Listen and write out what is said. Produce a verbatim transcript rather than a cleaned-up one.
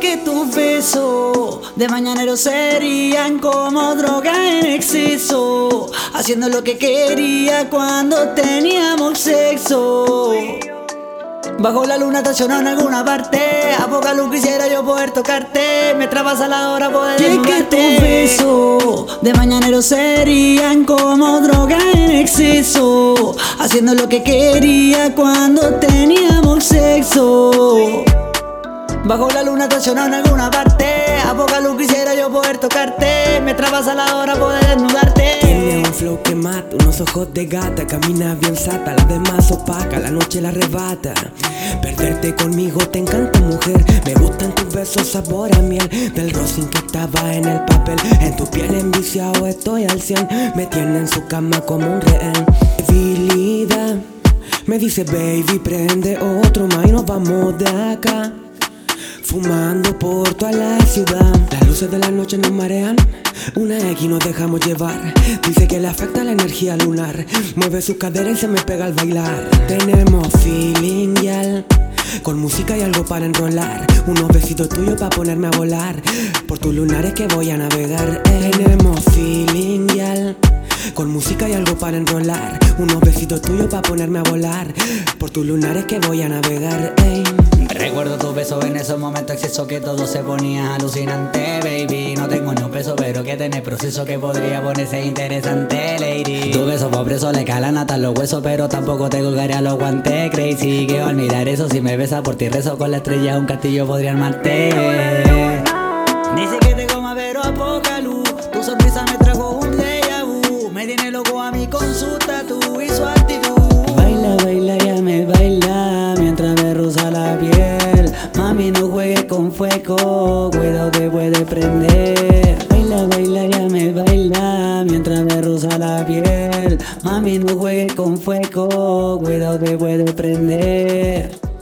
que tus besos de mañanero serían como droga en exceso, haciendo lo que quería cuando teníamos sexo. Bajo la luna estacionado en alguna parte, a poca luz quisiera yo poder tocarte, me trabas a la hora poder desnudarte. Que tus besos de mañanero serían como droga en exceso, haciendo lo que quería cuando teníamos sexo. Bajo la luna estacionado en alguna parte, a poca luz quisiera yo poder tocarte, me trabas a la hora poder desnudarte. Tiene un flow que mata, unos ojos de gata, camina bien sata, las demás opaca, la noche la arrebata. Perderte conmigo te encanta, mujer, me gustan tus besos sabor a miel, del rosin que estaba en el papel, en tu piel enviciado estoy al cien, me tiene en su cama como un rehén. Debilidad, me dice baby prende otro más y nos vamos de acá. Fumando por toda la ciudad, las luces de la noche nos marean, una X nos dejamos llevar. Dice que le afecta la energía lunar, mueve su cadera y se me pega al bailar. Tenemos feeling, yal, con música y algo para enrolar, unos besitos tuyos para ponerme a volar, por tus lunares que voy a navegar. Tenemos feeling, yal, con música y algo para enrolar, unos besitos tuyos para ponerme a volar, por tus lunares que voy a navegar. Ey. Recuerdo tus besos en esos momentos exceso que todo se ponía alucinante, baby. No tengo ni un peso, pero que tenés proceso que podría ponerse interesante, lady. Tu beso por preso le calan hasta los huesos, pero tampoco te colgaré a los guantes, crazy. Que olvidar eso si me besa por ti rezo, con la estrella un castillo podría armarte. Dice que te coma pero a poca luz, tu sonrisa me trajo un déjà vu, me tiene loco a mí con su tatu y su actitud. Baila, baila, ya me baila, mientras me roza la piel. Mami, no juegues con fuego, cuidado te puede prender. Baila, baila, ya me baila, mientras me roza la piel. Mami, no juegues con fuego, cuidado te puede prender.